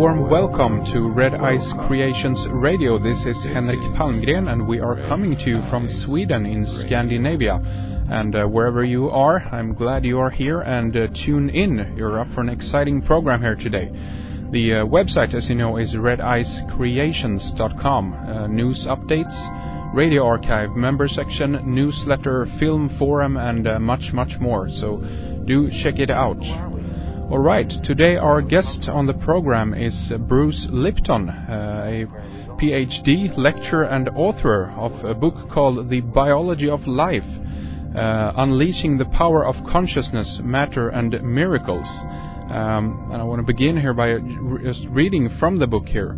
warm welcome to Red Ice Creations Radio. This is Henrik Palmgren, and we are coming to you from Sweden in Scandinavia. And wherever you are, I'm glad you are here and tune in. You're up for an exciting program here today. The website, as you know, is redicecreations.com. News updates, radio archive, member section, newsletter, film forum, and much more. So do check it out. All right, today our guest on the program is Bruce Lipton, a PhD, lecturer and author of a book called The Biology of Life, Unleashing the Power of Consciousness, Matter and Miracles. And I want to begin here by just reading from the book here.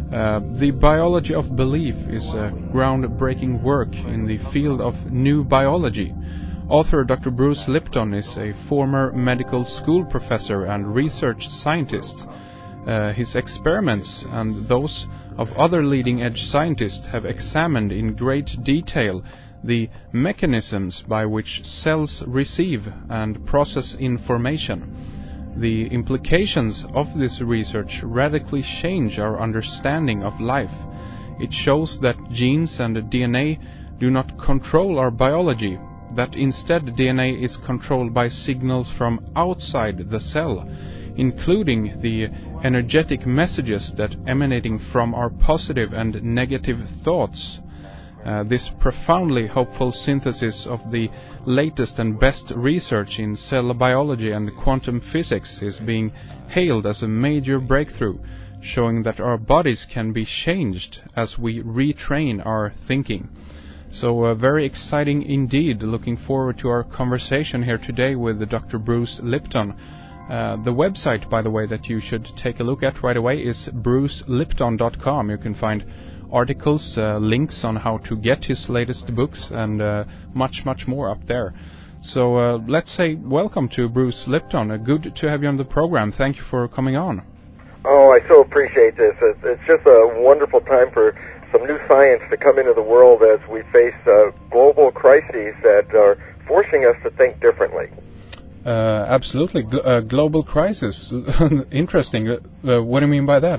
The Biology of Belief is a groundbreaking work in the field of new biology. Author Dr. Bruce Lipton is a former medical school professor and research scientist. His experiments and those of other leading-edge scientists have examined in great detail the mechanisms by which cells receive and process information. The implications of this research radically change our understanding of life. It shows that genes and DNA do not control our biology, that instead DNA is controlled by signals from outside the cell, including the energetic messages that emanating from our positive and negative thoughts. This profoundly hopeful synthesis of the latest and best research in cell biology and quantum physics is being hailed as a major breakthrough, showing that our bodies can be changed as we retrain our thinking. So very exciting indeed. Looking forward to our conversation here today with Dr. Bruce Lipton. The website, by the way, that you should take a look at right away is brucelipton.com. You can find articles, links on how to get his latest books, and much more up there. So let's say welcome to Bruce Lipton. Good to have you on the program. Thank you for coming on. Oh, I so appreciate this. It's just a wonderful time for some new science to come into the world as we face global crises that are forcing us to think differently. Absolutely. Global crisis. Interesting. What do you mean by that?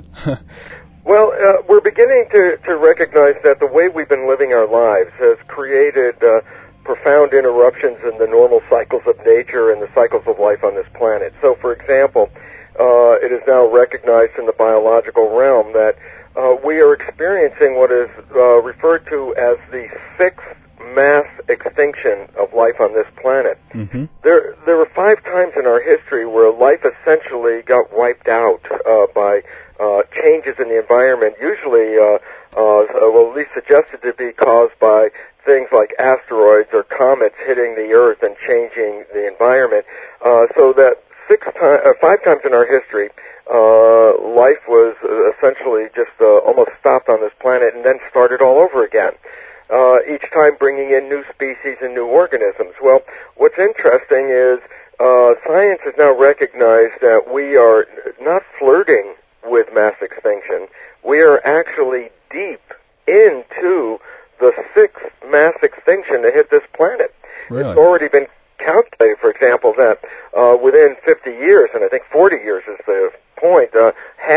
Well, we're beginning to recognize that the way we've been living our lives has created profound interruptions in the normal cycles of nature and the cycles of life on this planet. So, for example, it is now recognized in the biological realm that we are experiencing what is referred to as the sixth mass extinction of life on this planet. Mm-hmm. There were 5 times in our history where life essentially got wiped out by changes in the environment, usually, at least suggested to be caused by things like asteroids or comets hitting the Earth and changing the environment. So that 5 times in our history, life was essentially just almost stopped on this planet and then started all over again, each time bringing in new species and new organisms. Well, what's interesting is science has now recognized that we are not flirting with mass extinction. We are actually deep into the 6th mass extinction to hit this planet. Really? It's already been calculated, for example, that within 50 years, and I think 40 years is the point, the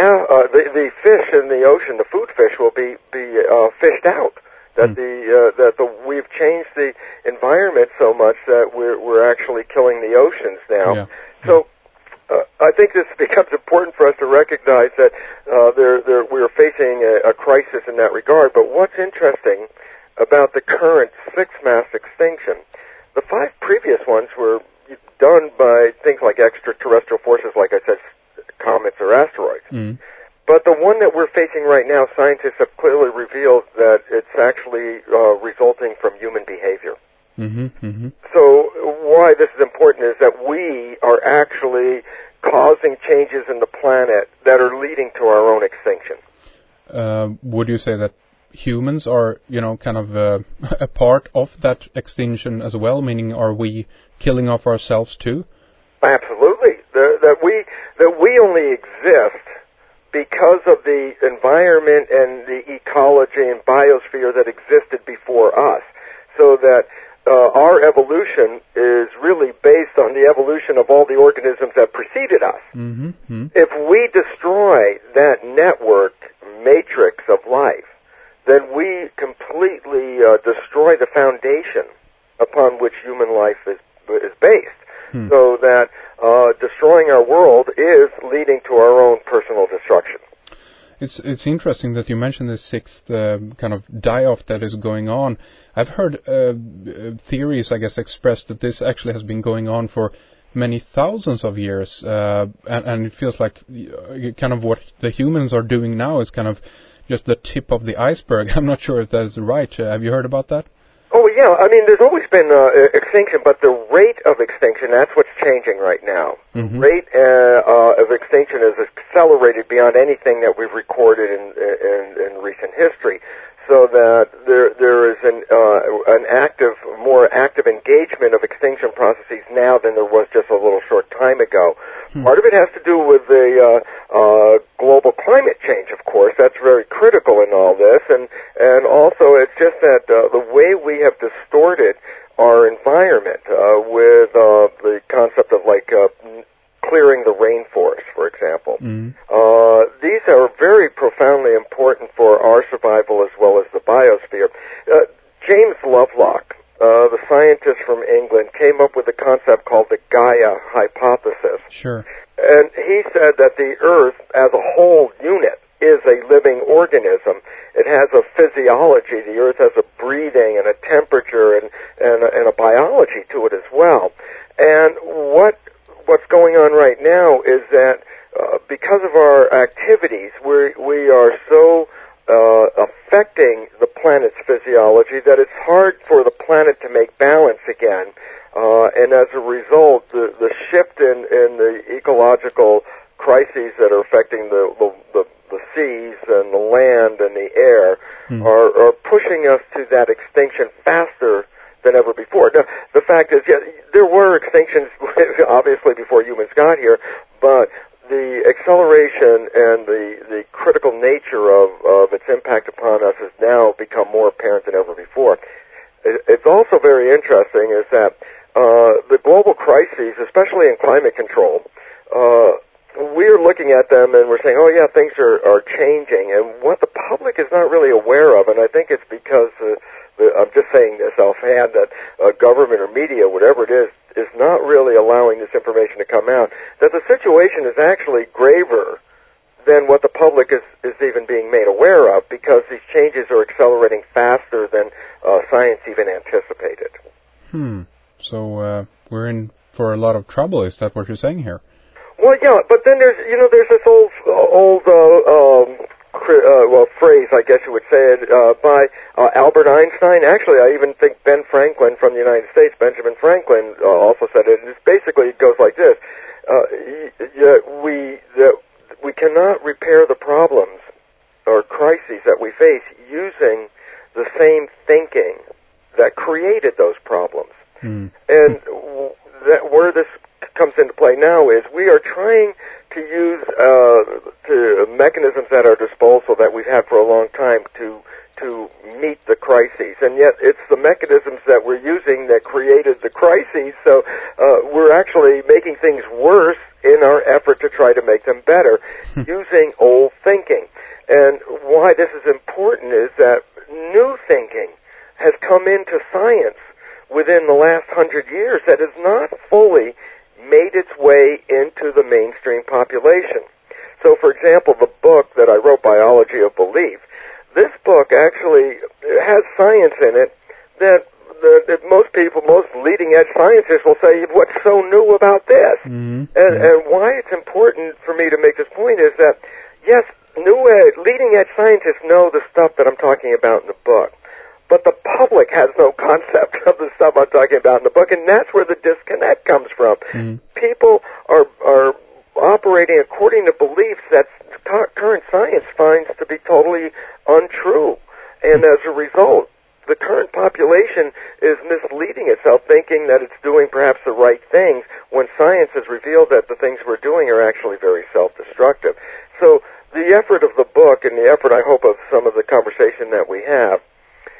fish in the ocean, the food fish, will be fished out. That we've changed the environment so much that we're actually killing the oceans now. Yeah. So I think this becomes important for us to recognize that we're facing a crisis in that regard. But what's interesting about the current 6th mass extinction, the 5 previous ones were done by things like extraterrestrial forces, like I said, comets or asteroids. Mm. But the one that we're facing right now, scientists have clearly revealed that it's actually resulting from human behavior. Mm-hmm, mm-hmm. So why this is important is that we are actually causing changes in the planet that are leading to our own extinction. Would you say that humans are, kind of a part of that extinction as well? Meaning, are we killing off ourselves too? Absolutely. That we only exist because of the environment and the ecology and biosphere that existed before us. So that our evolution is really based on the evolution of all the organisms that preceded us. Mm-hmm. If we destroy that network matrix of life, then we completely destroy the foundation upon which human life is based. So that destroying our world is leading to our own personal destruction. It's interesting that you mentioned the sixth kind of die-off that is going on. I've heard theories, I guess, expressed that this actually has been going on for many thousands of years, and it feels like kind of what the humans are doing now is kind of just the tip of the iceberg. I'm not sure if that is right. Have you heard about that? Oh, yeah. I mean, there's always been extinction, but the rate of extinction, that's what's changing right now. Mm-hmm. The rate of extinction is accelerated beyond anything that we've recorded in recent history. So that there is an active, more active engagement of extinction processes now than there was just a little short time ago. Part of it has to do with the global climate change, of course. That's very critical in all this, and also it's just that the way we have distorted our environment with the concept of like clearing the rainforest, for example. These are very profoundly important for our survival as well as the biosphere. James Lovelock, the scientist from England, came up with a concept called the Gaia hypothesis. Sure. And he said that the Earth as a whole unit is a living organism. It has a physiology. The Earth has a breathing and a temperature and a biology to it as well. And what's going on right now is that because of our activities, we are so affecting the planet's physiology that it's hard for the planet to make balance again. And as a result, the shift in the ecological crises that are affecting the seas and the land and the air are pushing us to that extinction faster than ever before. Now, the fact is, yeah, there were extinctions obviously before humans got here, but the acceleration and the critical nature of its impact upon us has now become more apparent than ever before. It's also very interesting is that the global crises, especially in climate control, we're looking at them and we're saying, oh yeah, things are changing. And what the public is not really aware of, and I think it's because, I'm just saying this offhand, that government or media, whatever it is not really allowing this information to come out, that the situation is actually graver than what the public is even being made aware of, because these changes are accelerating faster than science even anticipated. So we're in for a lot of trouble. Is that what you're saying here? Well, yeah, but then there's this old phrase, I guess you would say it, by Albert Einstein. Actually, I even think Ben Franklin from the United States, Benjamin Franklin, also said it. And basically, it goes like this: we cannot repair the problems or crises that we face using the same thinking that created those problems. And where this comes into play now is we are trying to use mechanisms at our disposal that we've had for a long time to meet the crises, and yet it's the mechanisms that we're using that created the crises, so we're actually making things worse in our effort to try to make them better using old thinking. And why this is important is that new thinking has come into science within the last 100 years that has not fully made its way into the mainstream population. So, for example, the book that I wrote, Biology of Belief, this book actually has science in it that most people, most leading-edge scientists will say, what's so new about this? And why it's important for me to make this point is that, yes, leading-edge scientists know the stuff that I'm talking about in the book, but the public has no concept of the stuff I'm talking about in the book, and that's where the disconnect comes from. People are operating according to beliefs that current science finds to be totally untrue. And as a result, the current population is misleading itself, thinking that it's doing perhaps the right things, when science has revealed that the things we're doing are actually very self-destructive. So the effort of the book, and the effort, I hope, of some of the conversation that we have,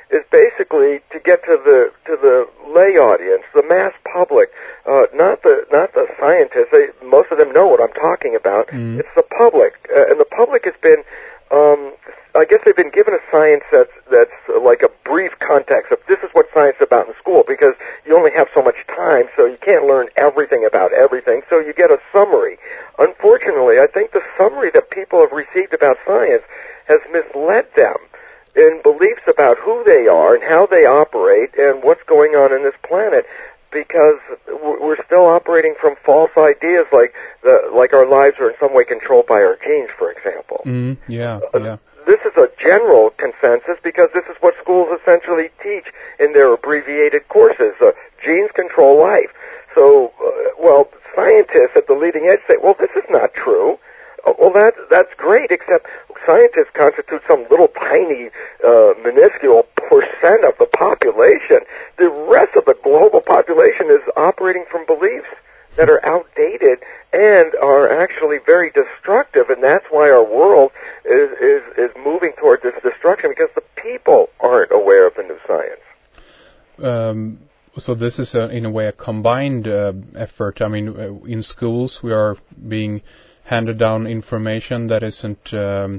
is basically to get to the lay audience, the mass public, not the scientists. Most of them know what I'm talking about. Mm. It's the public, and the public has been. I guess they've been given a science that's like a brief context of this is what science is about in school, because you only have so much time, so you can't learn everything about everything, so you get a summary. Unfortunately, I think the summary that people have received about science has misled them in beliefs about who they are and how they operate and what's going on in this planet, because we're still operating from false ideas like our lives are in some way controlled by our genes, for example. Yeah. This is a general consensus because this is what schools essentially teach in their abbreviated courses. Genes control life. So, scientists at the leading edge say, well, this is not true. Well, that's great, except scientists constitute some little tiny, minuscule percent of the population. The rest of the global population is operating from beliefs that are outdated and are actually very destructive, and that's why our world is moving toward this destruction, because the people aren't aware of the new science. So this is, in a way, a combined effort. I mean, in schools we are being handed down information that isn't,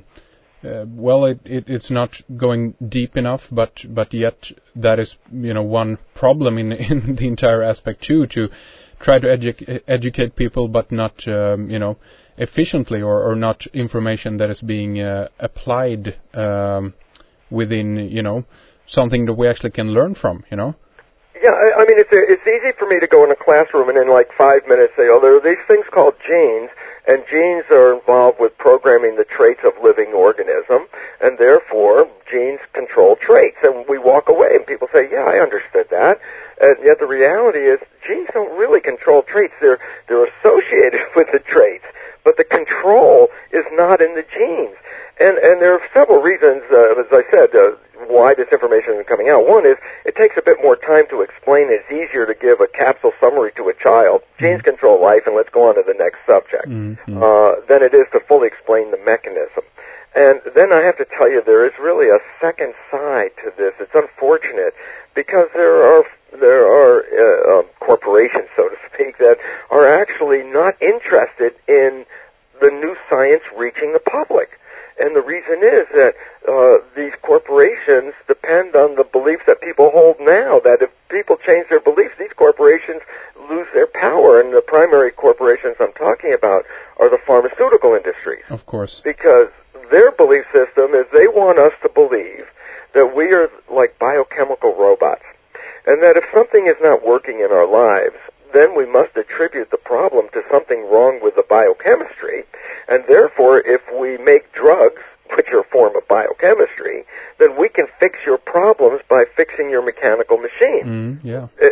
it's not going deep enough, but yet that is, one problem in the entire aspect too, to try to educate people, but not, efficiently, or not information that is being applied within, something that we actually can learn from, Yeah, I mean, it's easy for me to go in a classroom and in like 5 minutes say, there are these things called genes, and genes are involved with programming the traits of living organism, and therefore genes control traits. And we walk away and people say, yeah, I understood that. And yet the reality is genes don't really control traits. They're associated with the traits, but the control is not in the genes. And there are several reasons, as I said, why this information is coming out. One is it takes a bit more time to explain. It's easier to give a capsule summary to a child. Genes control life, and let's go on to the next subject. Than it is to fully explain the mechanism. And then I have to tell you, there is really a second side to this. It's unfortunate because there are corporations, so to speak, that are actually not interested in the new science reaching the public. And the reason is that these corporations depend on the beliefs that people hold now, that if people change their beliefs, these corporations lose their power. And the primary corporations I'm talking about are the pharmaceutical industries. Of course. Because their belief system is they want us to believe that we are like biochemical robots, and that if something is not working in our lives, then we must attribute the problem to something wrong with the biochemistry, and therefore if we make drugs, which are a form of biochemistry, then we can fix your problems by fixing your mechanical machine.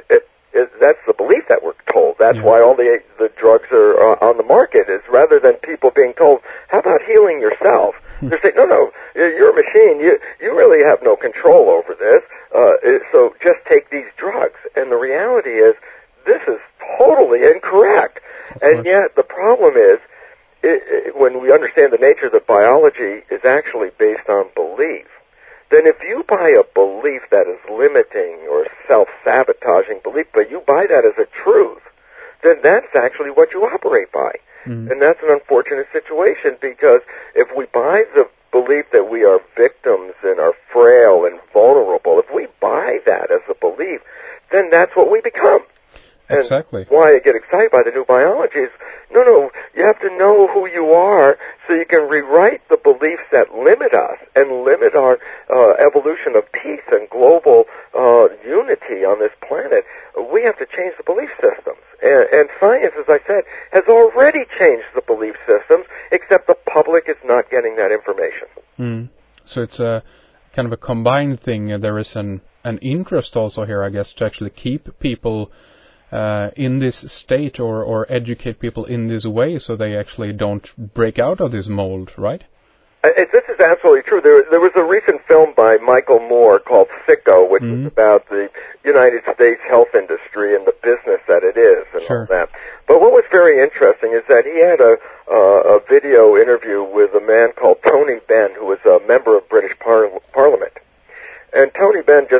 That's the belief that we're told. That's why all the drugs are on the market, is rather than people being told, how about healing yourself? They're saying, no, you're a machine. You really have no control over this, so just take these drugs. And the reality is, this is totally incorrect. And yet the problem is, when we understand the nature that biology is actually based on belief, then if you buy a belief that is limiting or self-sabotaging belief, but you buy that as a truth, then that's actually what you operate by. And that's an unfortunate situation, because if we buy the belief that we are victims and are frail and vulnerable, if we buy that as a belief, then that's what we become. Exactly. And why I get excited by the new biology is, no, you have to know who you are so you can rewrite the beliefs that limit us and limit our evolution of peace and global unity on this planet. We have to change the belief systems. And science, as I said, has already changed the belief systems, except the public is not getting that information. So it's a kind of a combined thing. There is an interest also here, I guess, to actually keep people in this state, or educate people in this way, so they actually don't break out of this mold, right? This is absolutely true. There was a recent film by Michael Moore called Sicko, which was about the United States health industry and the business that it is and all that. But what was very interesting is that he had a video interview with a man called Tony Benn, who was a member of British Parliament. And Tony Benn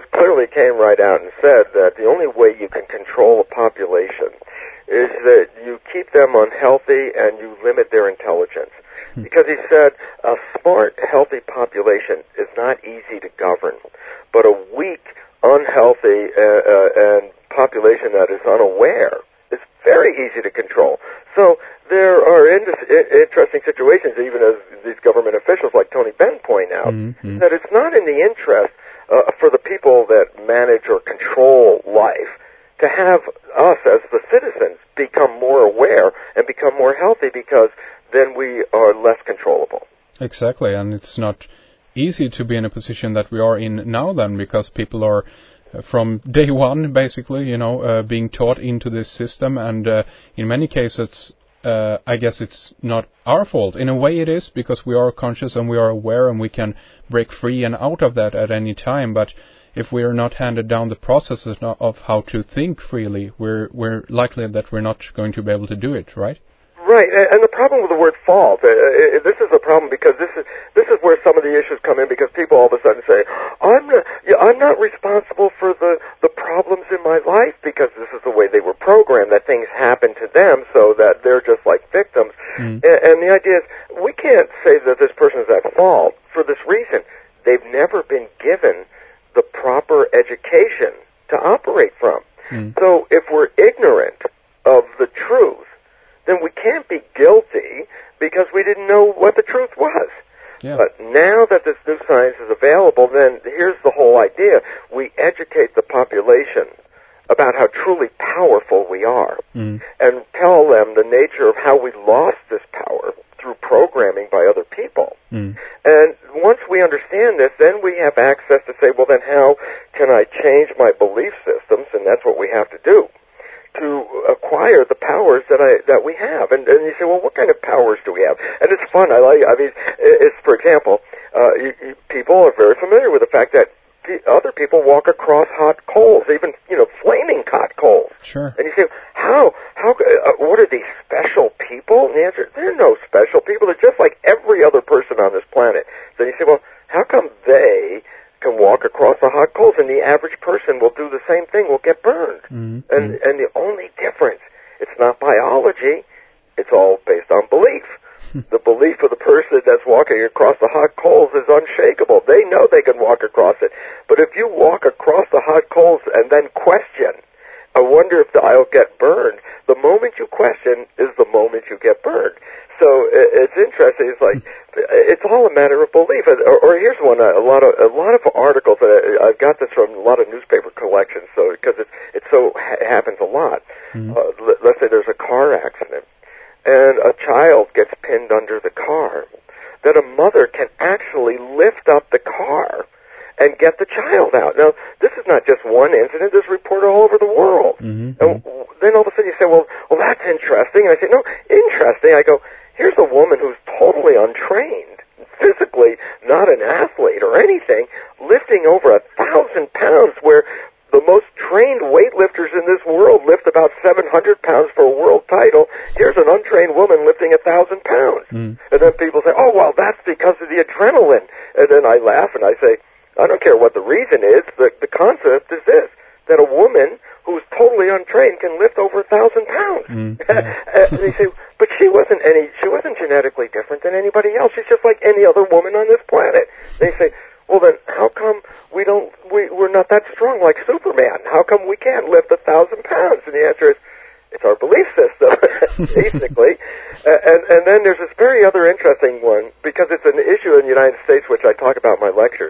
that you keep them unhealthy and you limit their intelligence. Because he said a smart, healthy population is not easy to govern, but a weak, unhealthy and population that is unaware is very easy to control. So there are interesting situations, even as these government officials like Tony Benn point out, that it's not in the interest for the people that manage or control life to have us as the citizens become more aware and become more healthy, because then we are less controllable. Exactly, and it's not easy to be in a position that we are in now then, because people are from day one basically, being taught into this system, and in many cases I guess it's not our fault. In a way it is, because we are conscious and we are aware and we can break free and out of that at any time, but if we are not handed down the processes of how to think freely, we're likely that we're not going to be able to do it, right? Right, and the problem with the word fault, this is a problem because this is where some of the issues come in, because people all of a sudden say, I'm not responsible for the problems in my life, because this is the way they were programmed, that things happen to them so that they're just like victims. And the idea is, we can't say that this person is at fault for this reason. They've never been given the proper education to operate from. So if we're ignorant of the truth, then we can't be guilty because we didn't know what the truth was. Yeah. But now that this new science is available, then here's the whole idea. We educate the population about how truly powerful we are, and tell them the nature of how we lost this power through programming by other people. And once we understand this, then we have access to say, well, then how can I change my belief systems? And that's what we have to do, to acquire the powers that we have. And you say, well, what kind of powers do we have? And it's fun. It's, for example, people are very familiar with the fact that other people walk across hot coals, even, flaming hot coals. Sure. And you say, how, what are these special people? And the answer is, they're no special people. They're just like every other person on this planet. So you say, well, how come they can walk across the hot coals and the average person will do the same thing, will get burned? And the only difference, it's not biology, it's all based on belief. The belief of the person that's walking across the hot coals is unshakable. They know they can walk across it. But if you walk across the hot coals and then question, I wonder if I'll get burned, the moment you question is the moment you get burned. So it's interesting. It's like it's all a matter of belief. Or here's one: a lot of articles. I've got this from a lot of newspaper collections. So because it happens a lot. Let's say there's a car accident, and a child gets pinned under the car. That a mother can actually lift up the car and get the child out. Now, this is not just one incident. There's reported all over the world. And then all of a sudden you say, well, that's interesting. And I say, no, interesting. I go, here's a woman who's totally untrained, physically not an athlete or anything, lifting over 1,000 pounds, where the most trained weightlifters in this world lift about 700 pounds for a world title. Here's an untrained woman lifting 1,000 pounds. And then people say, oh, well, that's because of the adrenaline. And then I laugh and I say, I don't care what the reason is. The concept is this, that a woman who's totally untrained can lift over 1,000 pounds. And they say, but she wasn't genetically different than anybody else. She's just like any other woman on this planet. They say, well, then how come we're not that strong like Superman? How come we can't lift 1,000 pounds? And the answer is, it's our belief system, basically. And then there's this very other interesting one, because it's an issue in the United States, which I talk about in my lectures.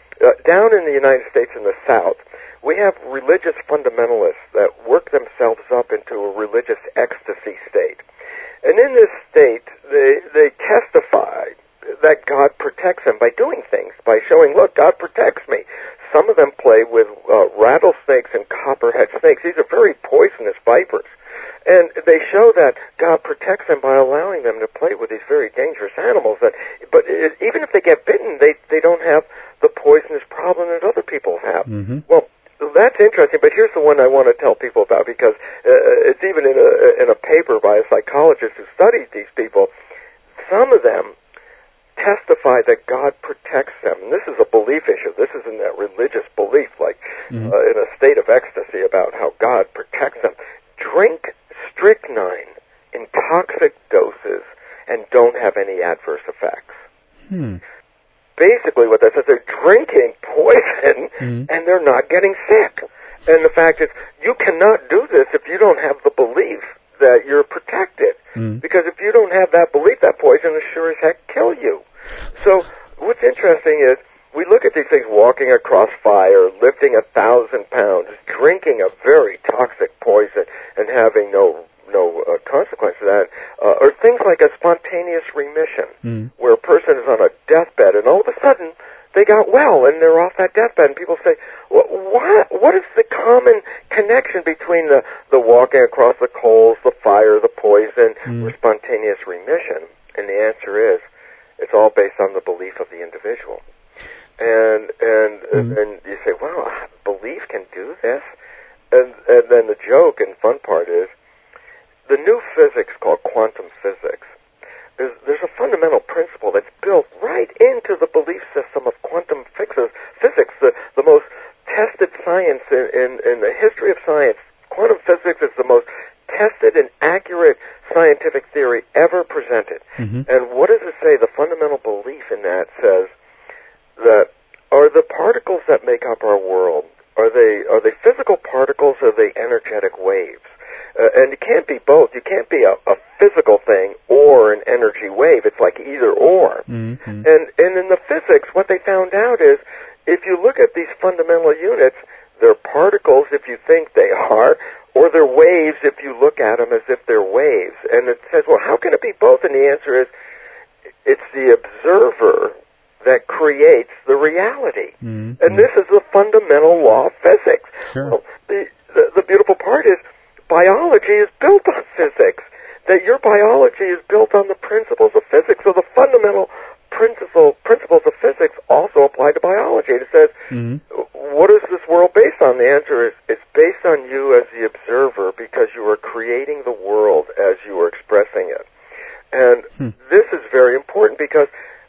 Down in the United States in the South, we have religious fundamentalists that work themselves up into a religious ecstasy state. And in this state, they testify that God protects them by doing things, by showing, look, God protects me. Some of them play with rattlesnakes and copperhead snakes. These are very poisonous vipers. And they show that God protects them by allowing them to play with these very dangerous animals. But even if they get bitten, they don't have the poisonous problem that other people have. Well, that's interesting, but here's the one I want to tell people about, because it's even in a paper by a psychologist who studied these people. Some of them testify that God protects them. And this is a belief issue. This isn't that religious belief, like in a state of ecstasy about how God protects them. Drink strychnine in toxic doses and don't have any adverse effects. Basically what that says, they're drinking poison and they're not getting sick. And the fact is, you cannot do this if you don't have the belief that you're protected. Because if you don't have that belief, that poison will sure as heck kill you. So what's interesting is, we look at these things walking across fire, lifting 1,000 pounds, drinking a very toxic poison and having no consequence of that, or things like a spontaneous remission, where a person is on a deathbed and all of a sudden they got well and they're off that deathbed, and people say, what is the common connection between the walking across the coals, the fire, the poison, or spontaneous remission? And the answer is, it's all based on the belief of the individual. And you say, wow, belief can do this? And then the joke and fun part is, the new physics called quantum physics, there's a fundamental principle that's built right into the belief system of quantum physics, the most tested science in the history of science. Quantum physics is the most tested and accurate scientific theory ever presented. And what does it say? The fundamental belief in that says that, are the particles that make up our world, are they physical particles, or are they energetic waves? And it can't be both. You can't be a physical thing or an energy wave. It's like either or. And in the physics, what they found out is, if you look at these fundamental units, they're particles if you think they are, or they're waves if you look at them as if they're waves. And it says, well, how can it be both? And the answer is, it's the observer that creates the reality. And this is the fundamental law of physics. Well, the beautiful part is, biology is built on physics, that your biology is built on the principles of physics. So the fundamental principles of physics also apply to biology. It says, what is this world based on? The answer is, it's based on you as the observer, because you are creating the world as you are expressing it. And this is very important, because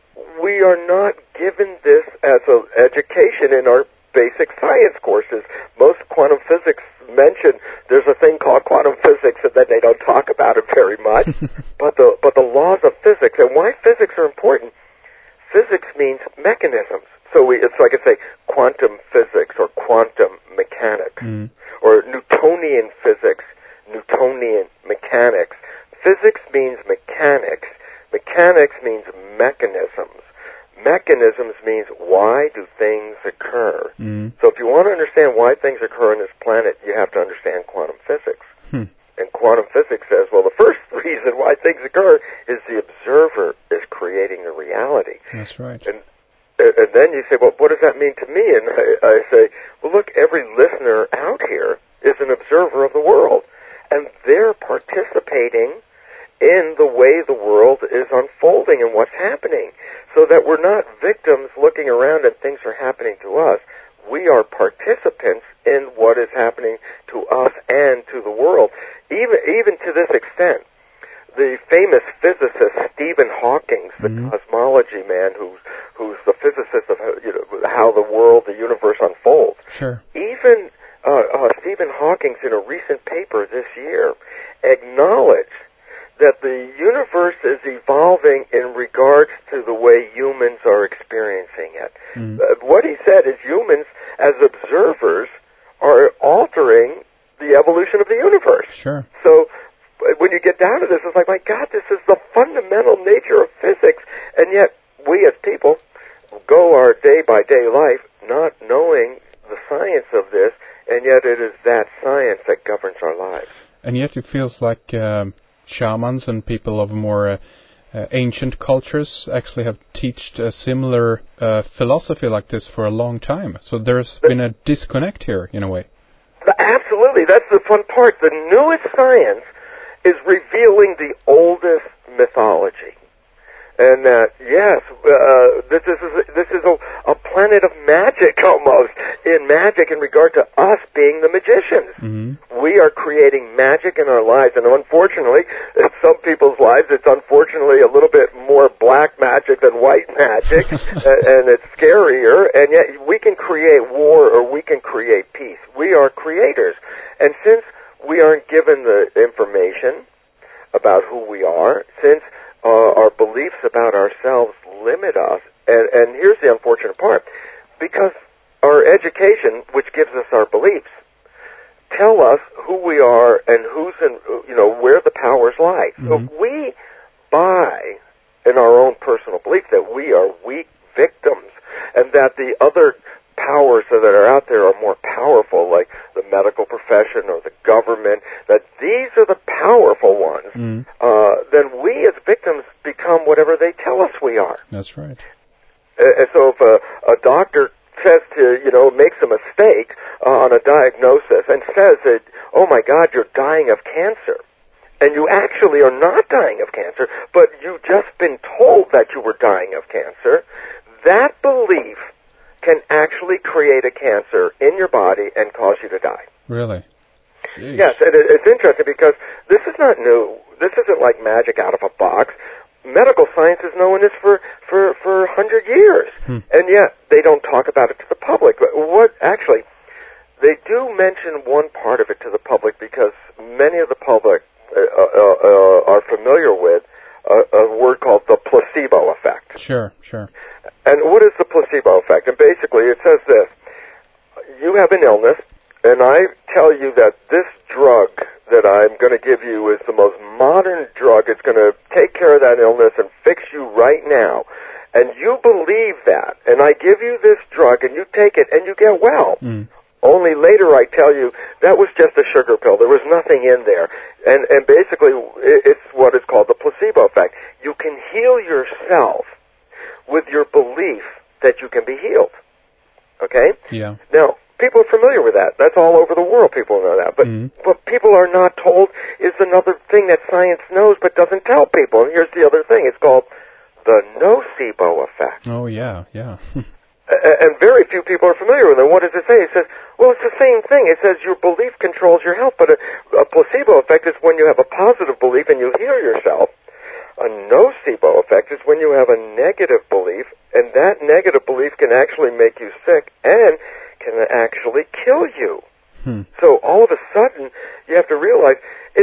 we are not given this as an education in our basic science courses. Most quantum physics mention there's a thing called quantum physics, and then they don't talk about it very much. but the laws of physics, and why physics are important. Physics means mechanisms. So it's like I say, quantum physics or quantum mechanics, or Newtonian physics, Newtonian mechanics. Physics means mechanics. Mechanics means mechanisms. Mechanisms means, why do things occur? So if you want to understand why things occur on this planet, you have to understand quantum physics. And quantum physics says, well, the first reason why things occur is the observer is creating the reality. That's right. And then you say, well, what does that mean to me? And I say, well, look, every listener out here is an observer of the world, and they're participating in the way the world is unfolding and what's happening, so that we're not victims looking around and things are happening to us. We are participants in what is happening to us and to the world. Even to this extent, the famous physicist Stephen Hawking, the cosmology man, who's the physicist of how the world, the universe unfolds. Even Stephen Hawking, in a recent paper this year, acknowledged that the universe is evolving in regards to the way humans are experiencing it. What he said is, humans, as observers, are altering the evolution of the universe. So when you get down to this, it's like, my God, this is the fundamental nature of physics, and yet we as people go our day-by-day life not knowing the science of this, and yet it is that science that governs our lives. And yet it feels like shamans and people of more ancient cultures actually have taught a similar philosophy like this for a long time. So there's been a disconnect here, in a way. Absolutely. That's the fun part. The newest science is revealing the oldest mythology. And yes, this is a planet of magic, almost, in magic in regard to us being the magicians. We are creating magic in our lives, and unfortunately, in some people's lives, it's unfortunately a little bit more black magic than white magic, and it's scarier, and yet we can create war or we can create peace. We are creators. And since we aren't given the information about who we are, since our beliefs about ourselves limit us. And here's the unfortunate part. Because our education, which gives us our beliefs, tell us who we are and who's in, where the powers lie. So if we buy in our own personal belief that we are weak victims and that the other powers that are out there are more powerful, like the medical profession or the government, that these are the powerful ones, then we as victims become whatever they tell us we are. That's right. And so if a doctor says makes a mistake on a diagnosis and says that, oh my God, you're dying of cancer, and you actually are not dying of cancer, but you've just been told that you were dying of cancer, that belief can actually create a cancer in your body and cause you to die. Really? Jeez. Yes, and it's interesting because this is not new. This isn't like magic out of a box. Medical science has known this for 100 years, and yet they don't talk about it to the public. But actually, they do mention one part of it to the public because many of the public are familiar with a word called the placebo effect. Sure. And what is the placebo effect? And basically it says this: you have an illness, and I tell you that this drug that I'm going to give you is the most modern drug. It's going to take care of that illness and fix you right now. And you believe that, and I give you this drug, and you take it, and you get well. Only later I tell you that was just a sugar pill. There was nothing in there. And basically it's what is called the placebo effect. You can heal yourself with your belief that you can be healed. Okay? Yeah. Now, people are familiar with that. That's all over the world. People know that. But what people are not told is another thing that science knows but doesn't tell people. And here's the other thing. It's called the nocebo effect. Oh, yeah. And very few people are familiar with it. What does it say? It says, well, it's the same thing. It says your belief controls your health, but a placebo effect is when you have a positive belief and you heal yourself. A nocebo effect is when you have a negative belief, and that negative belief can actually make you sick and can actually kill you. So all of a sudden, you have to realize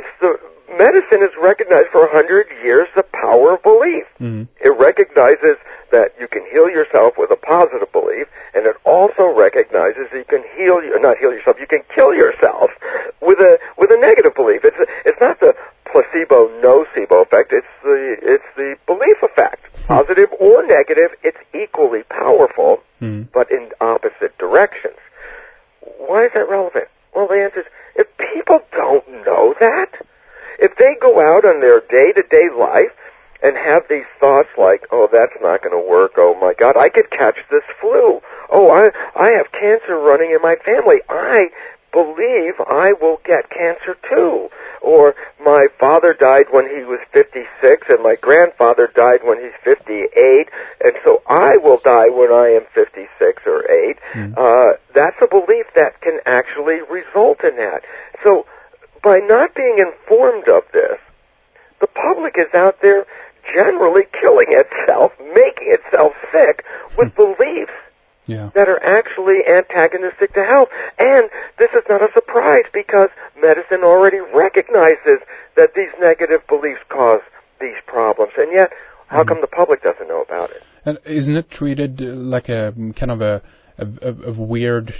medicine has recognized for 100 years the power of belief. It recognizes that you can heal yourself with a positive belief, and it also recognizes that you can you can kill yourself with a negative belief. It's not the placebo nocebo effect. It's the belief effect. Positive or negative, it's equally powerful, but in opposite directions. Why is that relevant? Well, the answer is, if people don't know that, if they go out on their day-to-day life and have these thoughts like, oh, that's not going to work, oh my God, I could catch this flu, oh, I have cancer running in my family, I believe I will get cancer too, or my father died when he was 56 and my grandfather died when he's 58, and so I will die when I am 56 or 8. That's a belief that can actually result in that. So by not being informed of this, the public is out there generally killing itself, making itself sick with beliefs that are actually antagonistic to health. And this is not a surprise because medicine already recognizes that these negative beliefs cause these problems. And yet, how come the public doesn't know about it? And isn't it treated like a kind of a weird,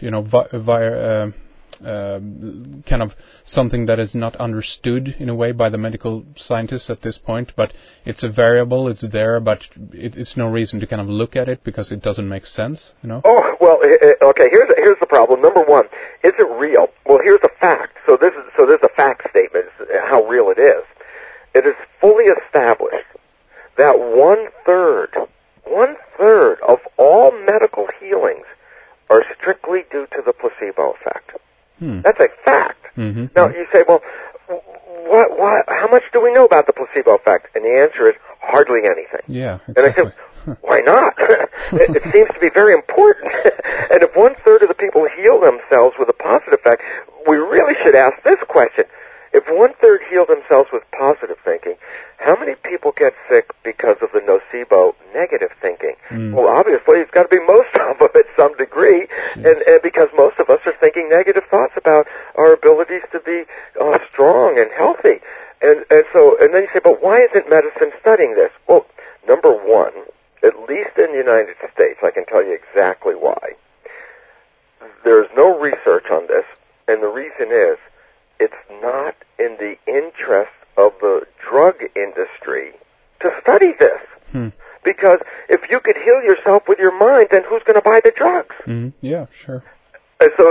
kind of something that is not understood in a way by the medical scientists at this point, but it's a variable, it's there, but it's no reason to kind of look at it because it doesn't make sense, Oh, well, okay, here's the problem. Number one, is it real? Well, here's a fact. So this is a fact statement, how real it is. It is fully established that one third of all medical healings are strictly due to the placebo effect. That's a fact. Now, you say, well, how much do we know about the placebo effect? And the answer is hardly anything. Yeah, exactly. And I said, why not? It seems to be very important. And if one third of the people heal themselves with a positive effect, we really should ask this question. If one third heal themselves with positive thinking, how many people get sick because of the nocebo negative thinking? Well, obviously, it's got to be most of them at some degree, and because most of us are thinking negative thoughts about our abilities to be strong and healthy. And then you say, but why isn't medicine studying this? Well, number one, at least in the United States, I can tell you exactly why. There's no research on this, and the reason is it's not in the interest of the drug industry to study this. Because if you could heal yourself with your mind, then who's going to buy the drugs? Yeah, sure. And so,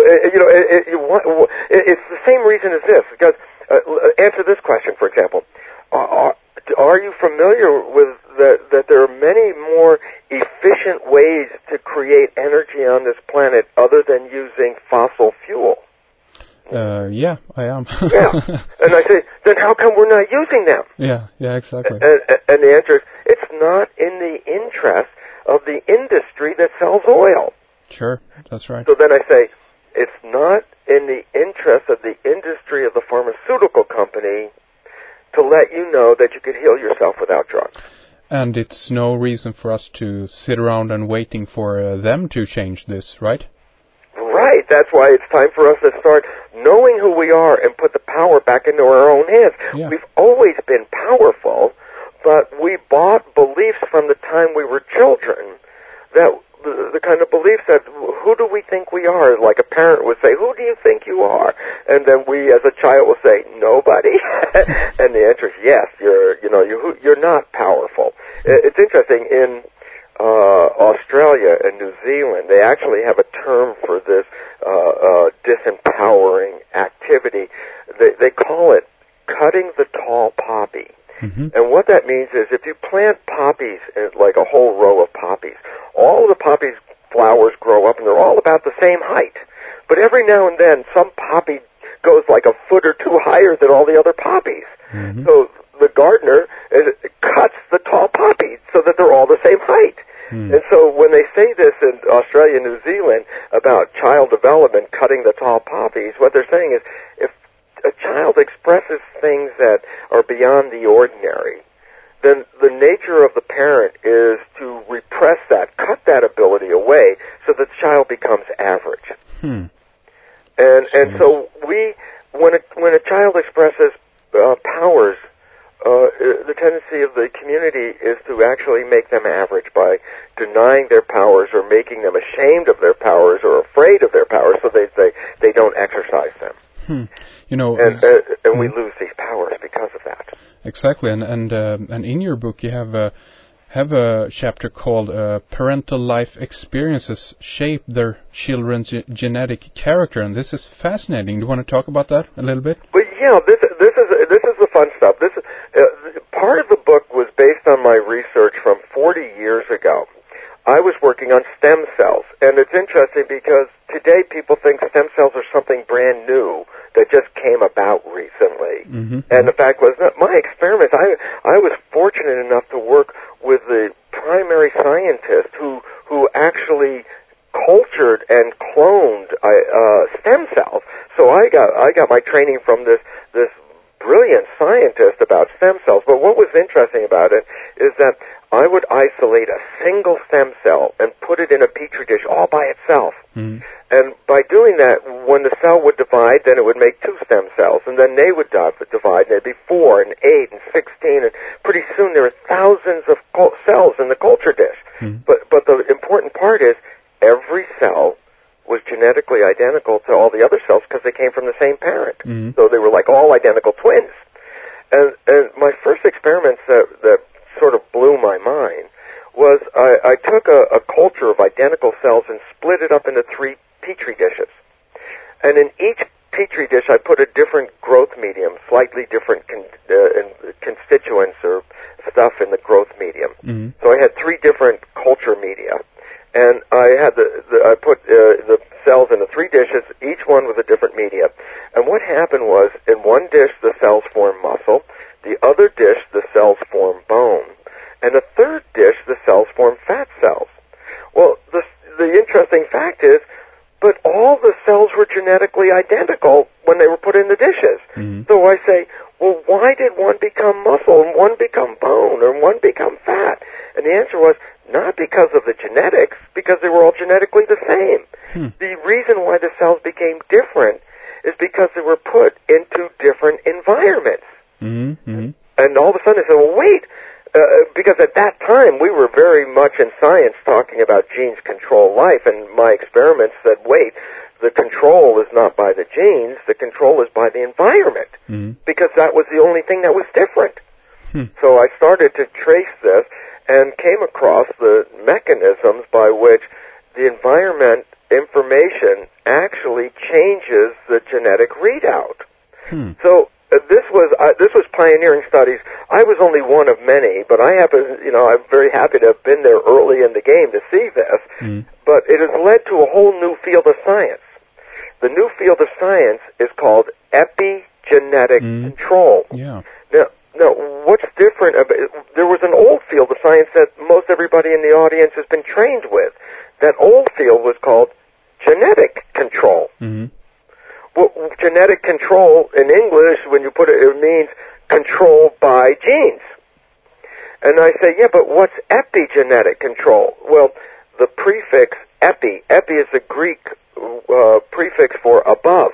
it's the same reason as this. Because, answer this question, for example. Are you familiar with that there are many more efficient ways to create energy on this planet other than using fossil fuel? Yeah, I am. Yeah. And I say, then how come we're not using them? Yeah, exactly. And the answer is, it's not in the interest of the industry that sells oil. Sure, that's right. So then I say, it's not in the interest of the industry of the pharmaceutical company to let you know that you could heal yourself without drugs. And it's no reason for us to sit around and waiting for them to change this, right? Right. That's why it's time for us to start knowing who we are and put the power back into our own hands. Yeah. We've always been powerful, but we bought beliefs from the time we were children that the kind of beliefs that who do we think we are? Like a parent would say, who do you think you are? And then we as a child will say, nobody. And the answer is yes, you're not powerful. It's interesting, in Australia and New Zealand, they actually have a term for this disempowering activity. They call it cutting the tall poppy. And what that means is if you plant poppies, like a whole row of poppies, all the poppies flowers grow up and they're all about the same height. But every now and then some poppy goes like a foot or two higher than all the other poppies. So the gardener cuts the tall poppies so that they're all the same height. And so when they say this in Australia and New Zealand about child development cutting the tall poppies, what they're saying is if a child expresses things that are beyond the ordinary, then the nature of the parent is to repress that, cut that ability away so that the child becomes average. And so when a child expresses powers, the tendency of the community is to actually make them average by denying their powers or making them ashamed of their powers or afraid of their powers so they don't exercise them. And we lose these powers because of that. Exactly, and in your book you have a chapter called "Parental Life Experiences Shape Their Children's Genetic Character," and this is fascinating. Do you want to talk about that a little bit? Well, yeah, this is the fun stuff. This is part of the book was based on my research from 40 years ago. I was working on stem cells, and it's interesting because today people think stem cells are something brand new that just came about recently. And the fact was that my experiments, I was fortunate enough to work with the primary scientist who actually cultured and cloned stem cells. So I got my training from this brilliant scientist about stem cells. But what was interesting about it is that I would isolate a single stem cell and put it in a petri dish all by itself. And by doing that, when the cell would divide, then it would make 2 stem cells, and then they would divide, and there'd be 4 and 8 and 16, and pretty soon there are thousands of cells in the culture dish. But the important part is every cell was genetically identical to all the other cells because they came from the same parent. So they were like all identical twins. And my first experiments that sort of blew my mind was I took a culture of identical cells and split it up into 3 petri dishes. And in each petri dish I put a different growth medium, slightly different constituents or stuff in the growth medium. So I had 3 different culture media. And I had I put the cells into 3 dishes, each one with a different media. And what happened was, in one dish the cells formed muscle, the other dish the cells formed bone, and the third dish the cells formed fat cells. Well, the interesting fact is, but all the cells were genetically identical when they were put in the dishes. So I say, well, why did one become muscle and one become bone and one become fat? And the answer was, not because of the genetics, because they were all genetically the same. The reason why the cells became different is because they were put into different environments. Mm-hmm. And all of a sudden I said, well, wait, because at that time we were very much in science talking about genes control life, and my experiments said, wait, the control is not by the genes, the control is by the environment, because that was the only thing that was different. So I started to trace this and came across the mechanisms by which the environment information actually changes the genetic readout. So this was pioneering studies. I was only one of many, but I happen, I'm very happy to have been there early in the game to see this. But it has led to a whole new field of science. The new field of science is called epigenetic control. Yeah. Now, what's different about there was an old field of science that most everybody in the audience has been trained with. That old field was called genetic control. Well, genetic control in English, when you put it, it means control by genes. And I say, yeah, but what's epigenetic control? Well, the prefix epi is the Greek prefix for above.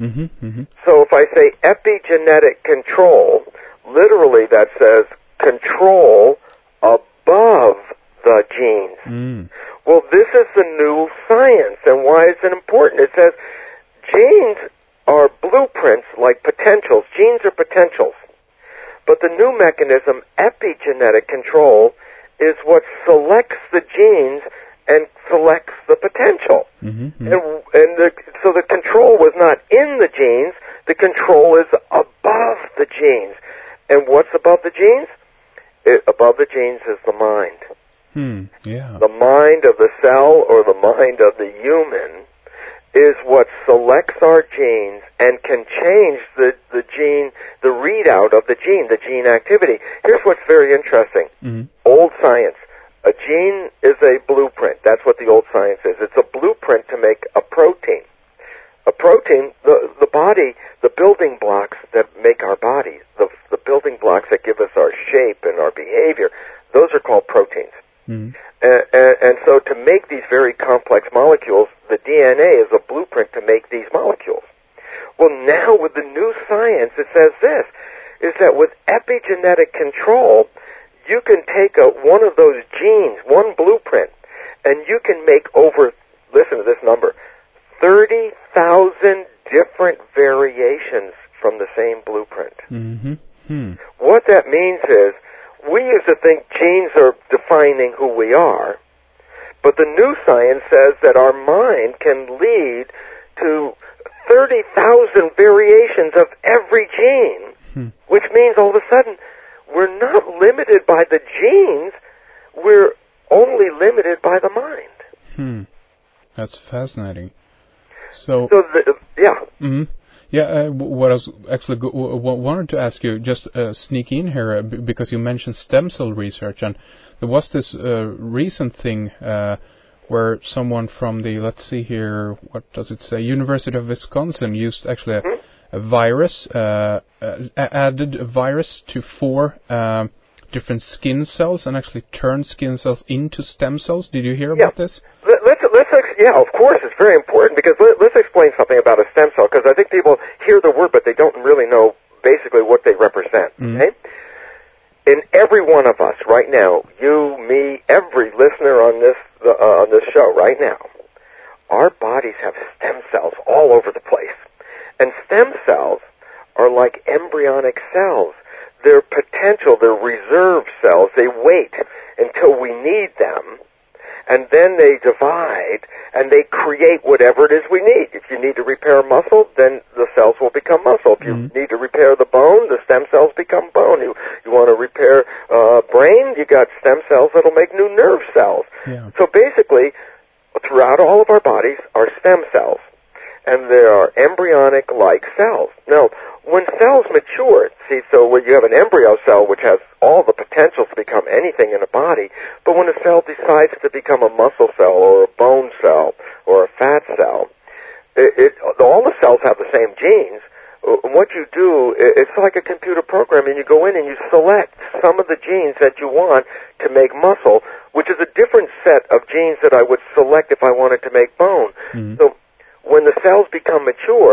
So if I say epigenetic control, literally that says control above the genes. Well, this is the new science, and why is it important? It says genes are blueprints like potentials. Genes are potentials. But the new mechanism, epigenetic control, is what selects the genes and selects the potential. So the control was not in the genes. The control is above the genes. And what's above the genes? Above the genes is the mind. The mind of the cell or the mind of the human is what selects our genes and can change the gene, the readout of the gene activity. Here's what's very interesting. Old science. A gene is a blueprint. That's what the old science is. It's a blueprint to make a protein. A protein, the body, the building blocks that make our bodies, the building blocks that give us our shape and our behavior, those are called proteins. And so to make these very complex molecules, the DNA is a blueprint to make these molecules. Well, now with the new science, it says this, is that with epigenetic control, you can take one of those genes, one blueprint, and you can make over, listen to this number, 30,000 different variations from the same blueprint. What that means is, we used to think genes are defining who we are, but the new science says that our mind can lead to 30,000 variations of every gene, which means all of a sudden we're not limited by the genes, we're only limited by the mind. That's fascinating. So what I was actually wanted to ask you, just sneak in here, because you mentioned stem cell research, and there was this recent thing where someone from the, let's see here, what does it say, University of Wisconsin used actually a virus, added a virus to 4 different skin cells and actually turned skin cells into stem cells. Did you hear about this? Of course, it's very important, because let's explain something about a stem cell, because I think people hear the word, but they don't really know basically what they represent. Okay? In every one of us right now, you, me, every listener on this show right now, our bodies have stem cells all over the place. And stem cells are like embryonic cells. They're potential, they're reserve cells. They wait until we need them, and then they divide, and they create whatever it is we need. If you need to repair muscle, then the cells will become muscle. If you need to repair the bone, the stem cells become bone. You want to repair brain, you got stem cells that'll make new nerve cells. So basically, throughout all of our bodies are stem cells, and they are embryonic-like cells. Now, when cells mature, so when you have an embryo cell which has all the potential to become anything in a body, but when a cell decides to become a muscle cell or a bone cell or a fat cell, all the cells have the same genes. What you do, it's like a computer program, and you go in and you select some of the genes that you want to make muscle, which is a different set of genes that I would select if I wanted to make bone. So when the cells become mature,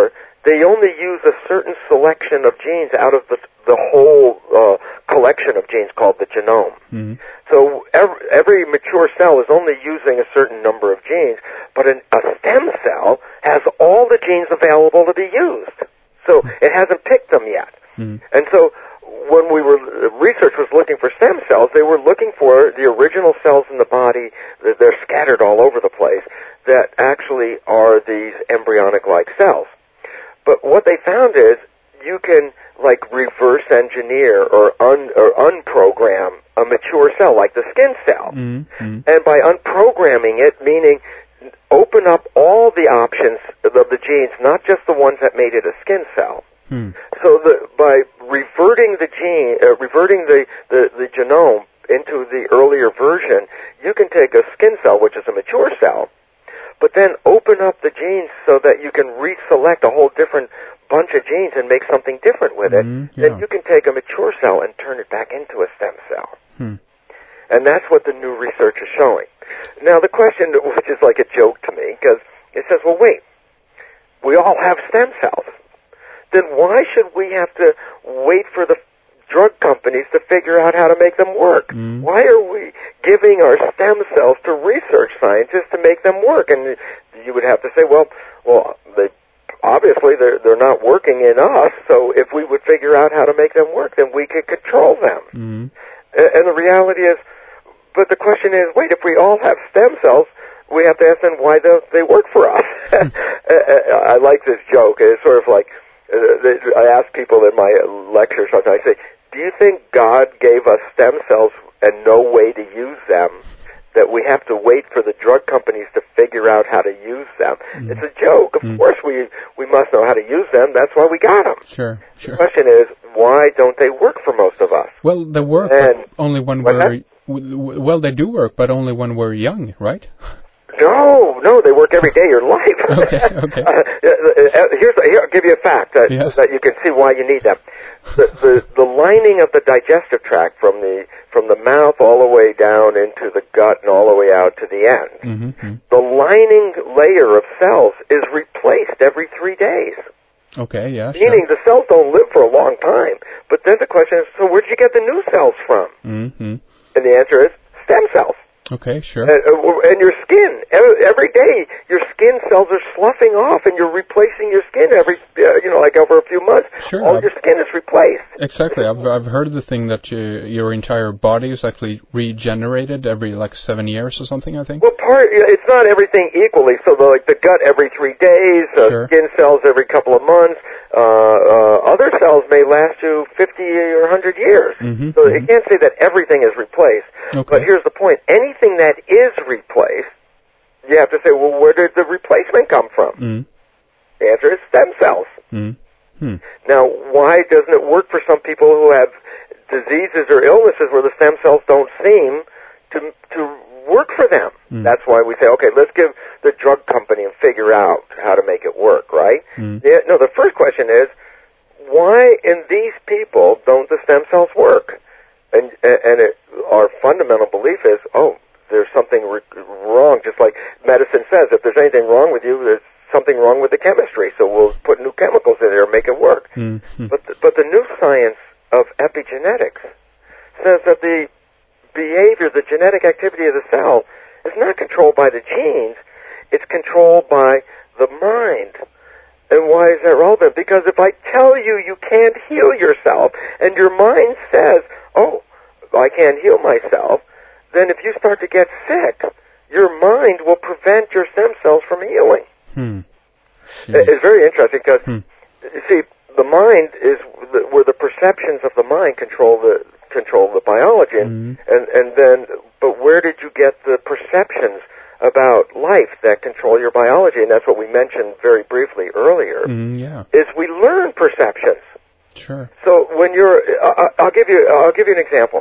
they only use a certain selection of genes out of the whole collection of genes called the genome. Mm-hmm. So every mature cell is only using a certain number of genes, but a stem cell has all the genes available to be used. So it hasn't picked them yet. Mm-hmm. And so when research was looking for stem cells, they were looking for the original cells in the body. They're scattered all over the place, that actually are these embryonic-like cells. But what they found is you can reverse engineer or unprogram a mature cell, like the skin cell. Mm-hmm. And by unprogramming it, meaning open up all the options of the genes, not just the ones that made it a skin cell. So by reverting the genome into the earlier version, you can take a skin cell, which is a mature cell, but then open up the genes so that you can reselect a whole different bunch of genes and make something different with it. Then you can take a mature cell and turn it back into a stem cell. And that's what the new research is showing. Now the question, which is like a joke to me, because it says, well, wait, we all have stem cells. Then why should we have to wait for the drug companies to figure out how to make them work? Why are we giving our stem cells to research scientists to make them work? And you would have to say, well, obviously they're not working in us, so if we would figure out how to make them work, then we could control them. And the reality is, but the question is, wait, if we all have stem cells, we have to ask them why don't they work for us? I like this joke. It's sort of like, I ask people in my lectures sometimes, I say, do you think God gave us stem cells and no way to use them, that we have to wait for the drug companies to figure out how to use them? It's a joke. Of course we must know how to use them. That's why we got them. Sure. The question is, why don't they work for most of us? Well, they work, but only when we're... Well, they do work, but only when we're young, right? No, they work every day of your life. Okay. Here, I'll give you a fact that you can see why you need them. The lining of the digestive tract from the mouth all the way down into the gut and all the way out to the end, the lining layer of cells is replaced every 3 days. Okay, yeah, sure. Meaning the cells don't live for a long time. But then the question is, so where did you get the new cells from? And the answer is stem cells. Okay, sure. And your skin, every day, your skin cells are sloughing off, and you're replacing your skin every, over a few months. Sure. All your skin is replaced. Exactly. I've heard of the thing that your entire body is actually regenerated every 7 years or something, I think. Well, it's not everything equally. So the gut every 3 days, skin cells every couple of months. Other cells may last you 50 or 100 years. So you can't say that everything is replaced. Okay. But here's the point. Anything that is replaced, you have to say, well, where did the replacement come from? The answer is stem cells. Now, why doesn't it work for some people who have diseases or illnesses where the stem cells don't seem to work for them? That's why we say, okay, let's give the drug company and figure out how to make it work, right? No, the first question is, why in these people don't the stem cells work? And our fundamental belief is, there's something wrong. Just like medicine says, if there's anything wrong with you, there's something wrong with the chemistry. So we'll put new chemicals in there and make it work. But the new science of epigenetics says that the behavior, the genetic activity of the cell is not controlled by the genes. It's controlled by the mind. And why is that relevant? Because if I tell you you can't heal yourself, and your mind says, I can't heal myself, then if you start to get sick, your mind will prevent your stem cells from healing. It's very interesting because, you see, the mind is where the perceptions of the mind control the biology, and then, but where did you get the perceptions about life that control your biology? And that's what we mentioned very briefly earlier. Is we learn perceptions. Sure. So when I'll give you an example.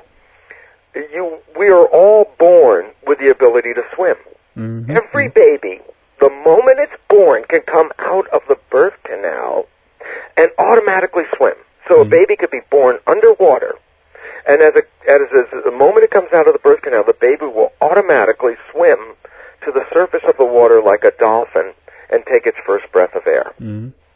We are all born with the ability to swim. Every baby, the moment it's born, can come out of the birth canal and automatically swim. So a baby could be born underwater, and as the moment it comes out of the birth canal, the baby will automatically swim to the surface of the water like a dolphin and take its first breath of air.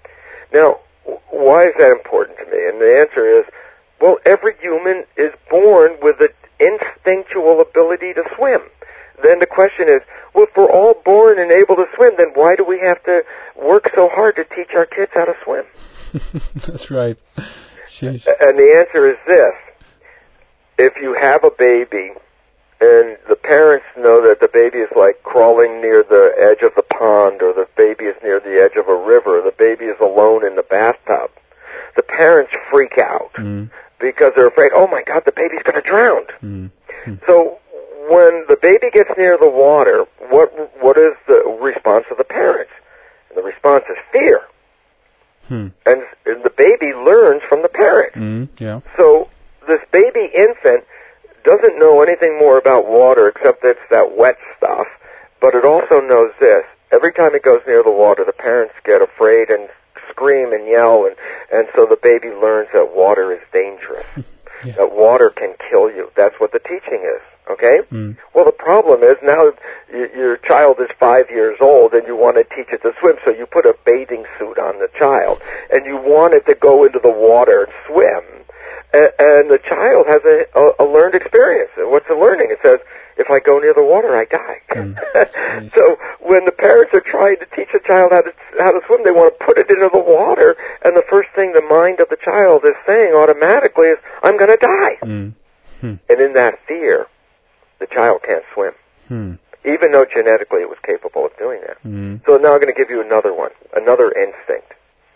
Now, why is that important to me? And the answer is, well, every human is born with an instinctual ability to swim. Then the question is, well, if we're all born and able to swim, then why do we have to work so hard to teach our kids how to swim? That's right. Jeez. And the answer is this. If you have a baby, and the parents know that the baby is like crawling near the edge of the pond, or the baby is near the edge of a river, or the baby is alone in the bathtub, the parents freak out because they're afraid, oh my God, the baby's going to drown. So when the baby gets near the water, what is the response of the parents? And the response is fear. And the baby learns from the parents. Yeah. So this baby infant doesn't know anything more about water except that it's that wet stuff, but it also knows this. Every time it goes near the water, the parents get afraid and scream and yell, and so the baby learns that water is dangerous, that water can kill you. That's what the teaching is, okay? Well, the problem is now your child is 5 years old and you want to teach it to swim, so you put a bathing suit on the child, and you want it to go into the water and swim. And the child has a learned experience. And what's the learning? It says, if I go near the water, I die. So when the parents are trying to teach a child how to swim, they want to put it into the water, and the first thing the mind of the child is saying automatically is, I'm going to die. And in that fear, the child can't swim, even though genetically it was capable of doing that. So now I'm going to give you another one, another instinct.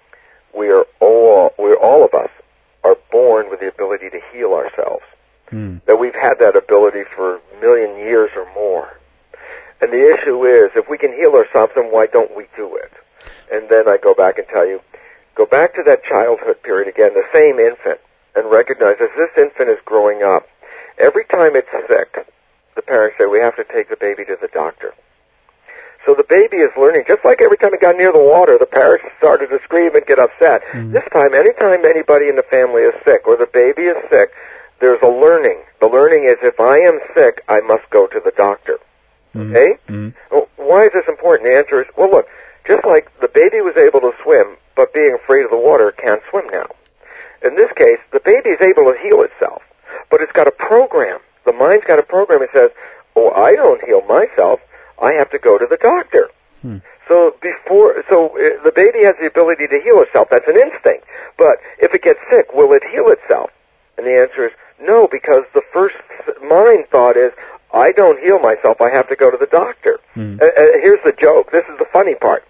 All of us are born with the ability to heal ourselves. That we've had that ability for a million years or more. And the issue is, if we can heal ourselves, then why don't we do it? And then I go back and tell you, go back to that childhood period again, the same infant, and recognize as this infant is growing up, every time it's sick, the parents say, we have to take the baby to the doctor. So the baby is learning, just like every time it got near the water, the parents started to scream and get upset. This time, anytime anybody in the family is sick, or the baby is sick, there's a learning. The learning is, if I am sick, I must go to the doctor. Okay? Well, why is this important? The answer is, well, look, just like the baby was able to swim, but being afraid of the water, can't swim now. In this case, the baby is able to heal itself, but it's got a program. The mind's got a program that says, oh, I don't heal myself. I have to go to the doctor. So the baby has the ability to heal itself. That's an instinct. But if it gets sick, will it heal itself? And the answer is no, because the first mind thought is, I don't heal myself. I have to go to the doctor. Here's the joke. This is the funny part.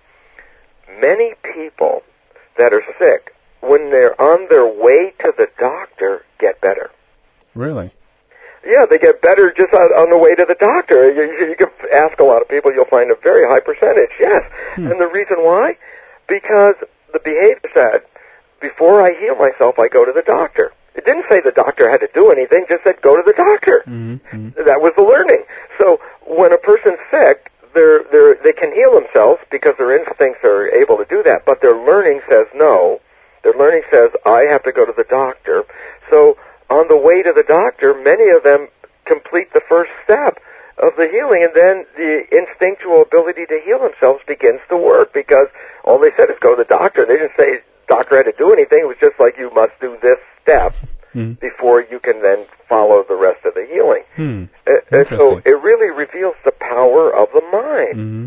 Many people that are sick, when they're on their way to the doctor, get better. Really? Yeah, they get better just on the way to the doctor. You can ask a lot of people, you'll find a very high percentage, yes. And the reason why? Because the behavior said, before I heal myself, I go to the doctor. It didn't say the doctor had to do anything, just said go to the doctor. That was the learning. So when a person's sick, they can heal themselves because their instincts are able to do that, but their learning says no. Their learning says, I have to go to the doctor. So on the way to the doctor, many of them complete the first step of the healing, and then the instinctual ability to heal themselves begins to work, because all they said is go to the doctor. They didn't say doctor had to do anything. It was just like, you must do this step before you can then follow the rest of the healing. And so it really reveals the power of the mind.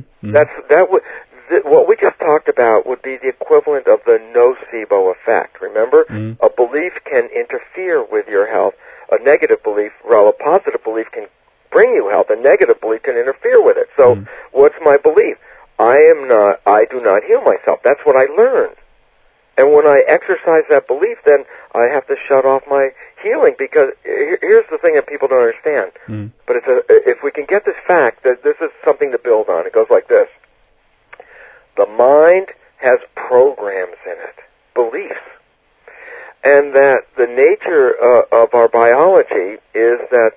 What we just talked about would be the equivalent of the nocebo effect. Remember, a belief can interfere with your health. A negative belief, while a positive belief can bring you health, a negative belief can interfere with it. So what's my belief? I do not heal myself. That's what I learned. And when I exercise that belief, then I have to shut off my healing, because here's the thing that people don't understand. But if we can get this fact, that this is something to build on. It goes like this. The mind has programs in it, beliefs. And that the nature of our biology is that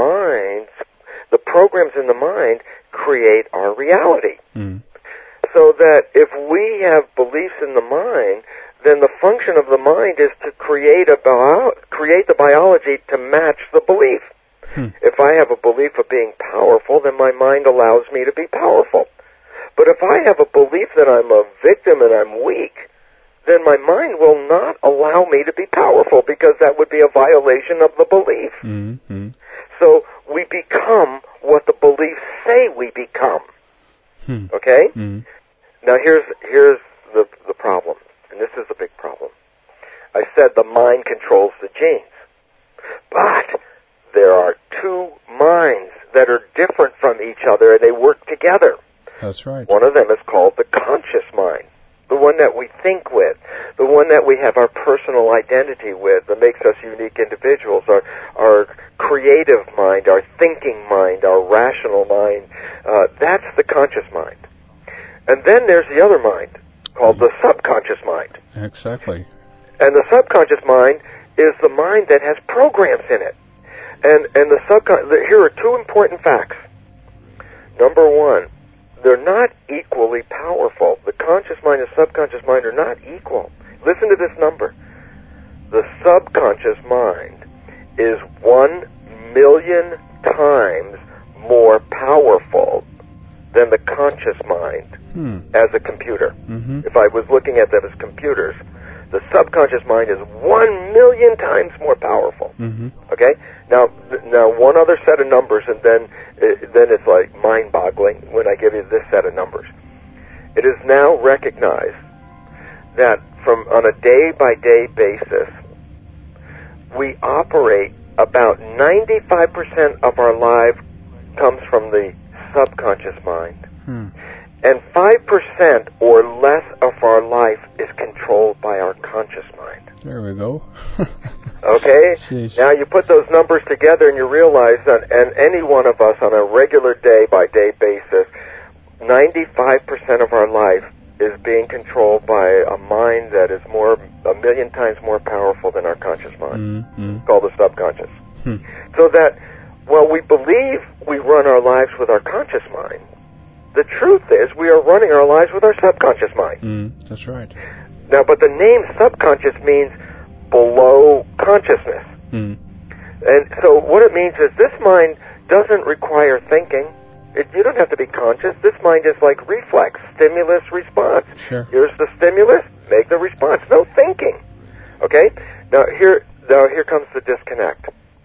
the programs in the mind create our reality. So that if we have beliefs in the mind, then the function of the mind is to create the biology to match the belief. If I have a belief of being powerful, then my mind allows me to be powerful. But if I have a belief that I'm a victim and I'm weak, then my mind will not allow me to be powerful, because that would be a violation of the belief. Mm-hmm. So we become what the beliefs say we become. Okay? Now here's the problem, and this is a big problem. I said the mind controls the genes, but there are two minds that are different from each other, and they work together. That's right. One of them is called the conscious mind, the one that we think with, the one that we have our personal identity with, that makes us unique individuals, our creative mind, our thinking mind, our rational mind. That's the conscious mind. And then there's the other mind, called the subconscious mind. Exactly. And the subconscious mind is the mind that has programs in it. And here are two important facts. Number one, they're not equally powerful. The conscious mind and subconscious mind are not equal. Listen to this number. The subconscious mind is 1,000,000 times more powerful than the conscious mind as a computer. If I was looking at them as computers, the subconscious mind is 1,000,000 times more powerful. Okay? Now, one other set of numbers, and then it's like mind-boggling when I give you this set of numbers. It is now recognized that on a day-by-day basis, we operate about 95% of our life comes from the subconscious mind. And 5% or less of our life is controlled by our conscious mind. There we go. Okay? Jeez. Now you put those numbers together and you realize that, and any one of us on a regular day-by-day basis, 95% of our life is being controlled by a mind that is 1,000,000 times more powerful than our conscious mind. It's called the subconscious. So that while we believe we run our lives with our conscious mind, the truth is we are running our lives with our subconscious mind. That's right. Now, but the name subconscious means below consciousness. And so what it means is this mind doesn't require thinking. You don't have to be conscious. This mind is like reflex, stimulus, response. Sure. Here's the stimulus, make the response. No thinking. Okay? Now here comes the disconnect.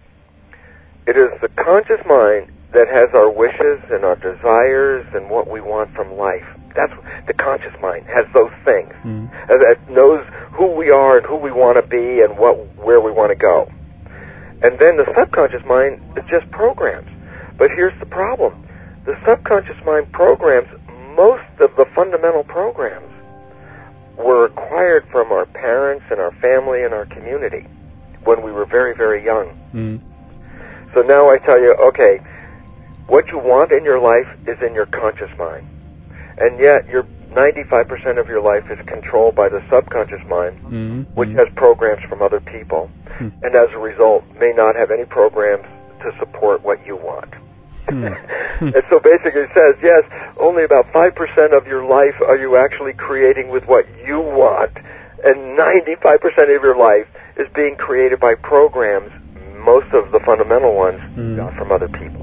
It is the conscious mind that has our wishes and our desires and what we want from life. That's the conscious mind has those things. That knows who we are and who we want to be and where we want to go. And then the subconscious mind is just programs. But here's the problem. The subconscious mind programs, most of the fundamental programs were acquired from our parents and our family and our community when we were very, very young. So now I tell you, okay, what you want in your life is in your conscious mind. And yet, 95% of your life is controlled by the subconscious mind, which has programs from other people, and as a result, may not have any programs to support what you want. And so basically it says, yes, only about 5% of your life are you actually creating with what you want, and 95% of your life is being created by programs, most of the fundamental ones, got from other people.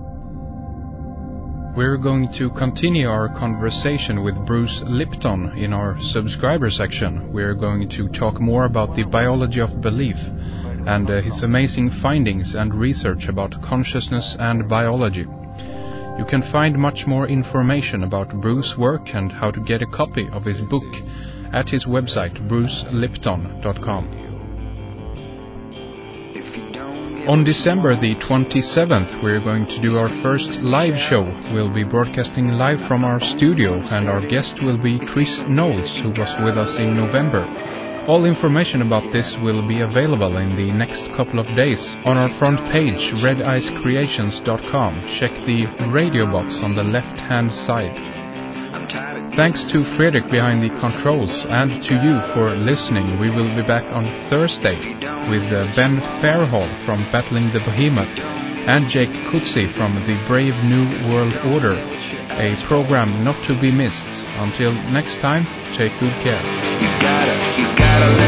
We're going to continue our conversation with Bruce Lipton in our subscriber section. We're going to talk more about the biology of belief and his amazing findings and research about consciousness and biology. You can find much more information about Bruce's work and how to get a copy of his book at his website, brucelipton.com. On December the 27th, we're going to do our first live show. We'll be broadcasting live from our studio, and our guest will be Chris Knowles, who was with us in November. All information about this will be available in the next couple of days on our front page, redicecreations.com. Check the radio box on the left-hand side. Thanks to Fredrik behind the controls and to you for listening. We will be back on Thursday with Ben Fairhall from Battling the Behemoth and Jake Kutsi from the Brave New World Order, a program not to be missed. Until next time, take good care. You gotta